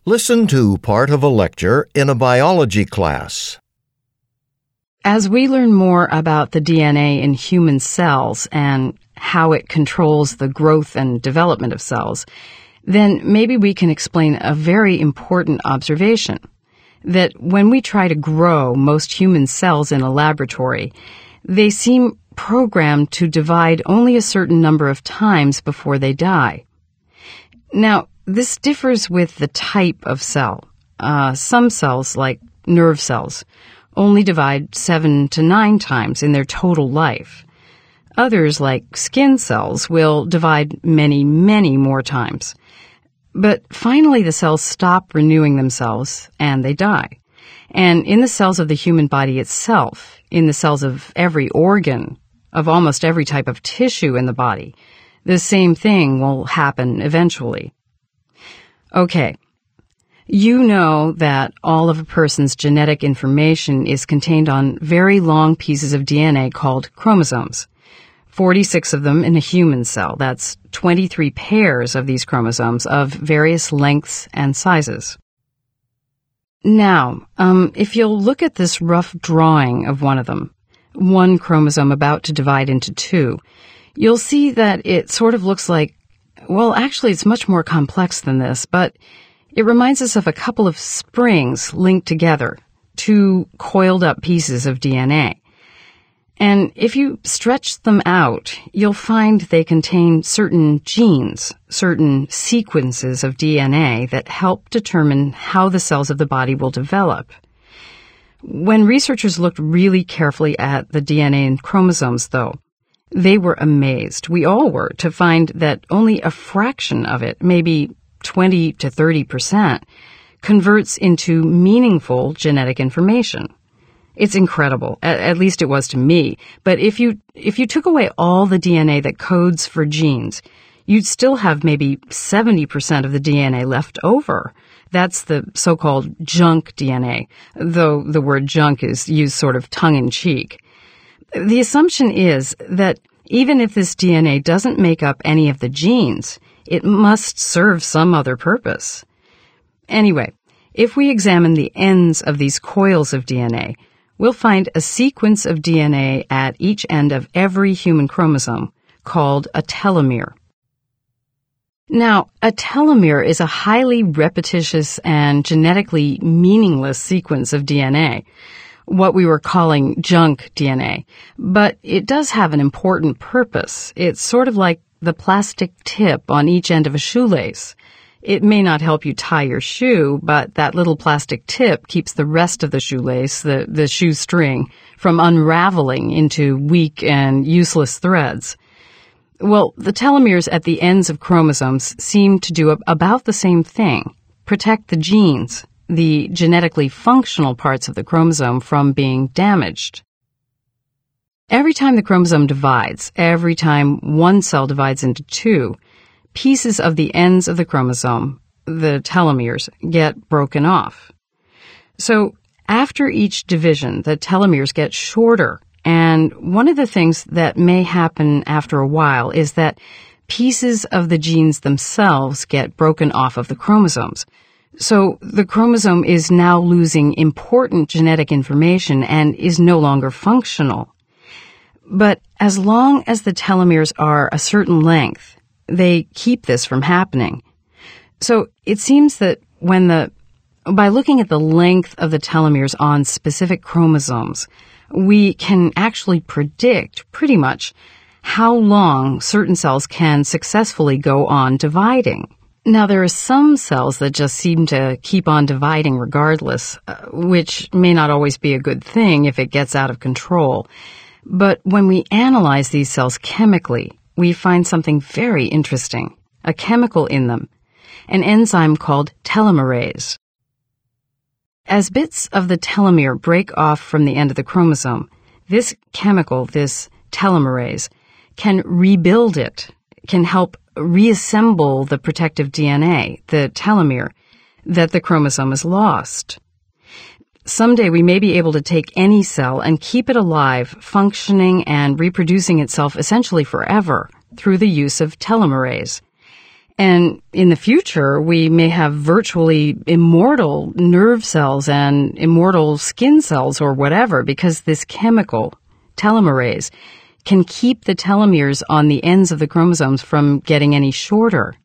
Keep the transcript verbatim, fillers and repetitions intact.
Listen to part of a lecture in a biology class. As we learn more about the D N A in human cells and how it controls the growth and development of cells, then maybe we can explain a very important observation, that when we try to grow most human cells in a laboratory, they seem programmed to divide only a certain number of times before they die. Now, this differs with the type of cell. Uh, some cells, like nerve cells, only divide seven to nine times in their total life. Others, like skin cells, will divide many, many more times. But finally the cells stop renewing themselves and they die. And in the cells of the human body itself, in the cells of every organ, of almost every type of tissue in the body, the same thing will happen eventually. Okay. You know that all of a person's genetic information is contained on very long pieces of D N A called chromosomes. forty-six of them in a human cell. That's twenty-three pairs of these chromosomes of various lengths and sizes. Now, um, if you'll look at this rough drawing of one of them, one chromosome about to divide into two, you'll see that it sort of looks like, well, actually it's much more complex than this, but it reminds us of a couple of springs linked together, two coiled up pieces of D N A. And if you stretch them out, you'll find they contain certain genes, certain sequences of D N A that help determine how the cells of the body will develop. When researchers looked really carefully at the D N A in chromosomes, though, they were amazed, we all were, to find that only a fraction of it, maybe twenty to thirty percent, converts into meaningful genetic information. It's incredible. At, at least it was to me. But if you if you took away all the D N A that codes for genes, you'd still have maybe seventy percent of the D N A left over. That's the so-called junk D N A, though the word junk is used sort of tongue-in-cheek. The assumption is that even if this D N A doesn't make up any of the genes, it must serve some other purpose. Anyway, if we examine the ends of these coils of D N A, we'll find a sequence of D N A at each end of every human chromosome called a telomere. Now, a telomere is a highly repetitious and genetically meaningless sequence of D N A, what we were calling junk D N A, but it does have an important purpose. It's sort of like the plastic tip on each end of a shoelace. It may not help you tie your shoe, but that little plastic tip keeps the rest of the shoelace, the, the shoe string, from unraveling into weak and useless threads. Well, the telomeres at the ends of chromosomes seem to do about the same thing, protect the genes, the genetically functional parts of the chromosome, from being damaged. Every time the chromosome divides, every time one cell divides into two, pieces of the ends of the chromosome, the telomeres, get broken off. So after each division, the telomeres get shorter, and one of the things that may happen after a while is that pieces of the genes themselves get broken off of the chromosomes. So the chromosome is now losing important genetic information and is no longer functional. But as long as the telomeres are a certain length, they keep this from happening. So it seems that when the, by looking at the length of the telomeres on specific chromosomes, we can actually predict pretty much how long certain cells can successfully go on dividing. Now, there are some cells that just seem to keep on dividing regardless, uh, which may not always be a good thing if it gets out of control. But when we analyze these cells chemically, we find something very interesting, a chemical in them, an enzyme called telomerase. As bits of the telomere break off from the end of the chromosome, this chemical, this telomerase, can rebuild it, can help reassemble the protective D N A, the telomere, that the chromosome has lost. Someday we may be able to take any cell and keep it alive, functioning and reproducing itself essentially forever through the use of telomerase. And in the future, we may have virtually immortal nerve cells and immortal skin cells or whatever, because this chemical, telomerase, can keep the telomeres on the ends of the chromosomes from getting any shorter.